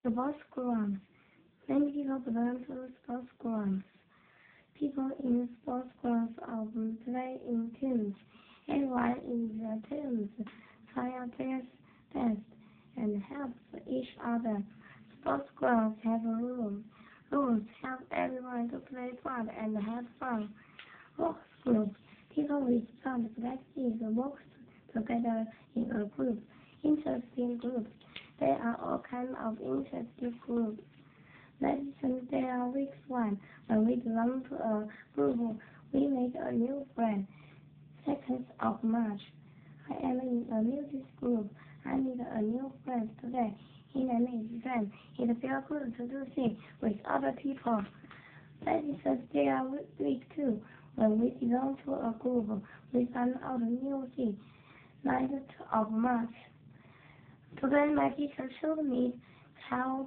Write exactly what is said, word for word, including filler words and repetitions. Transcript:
Sports clubs. Many people belong to sports clubs. People in sports clubs often play in teams. Everyone in the teams try their best and helps each other. Sports clubs have rules. Rules help everyone to play fun and have fun. Work groups. People with strong practice work together in a group. Interesting groups. There are all kinds of interesting groups. Medicine there are weeks one. When we belong to a group, we make a new friend. Second of March. I am in a music group. I meet a new friend today. In an exam, it feels good to do things with other people. Medicine there are week two. When we belong to a group, we find out new things. ninth of March. Today my teacher showed me how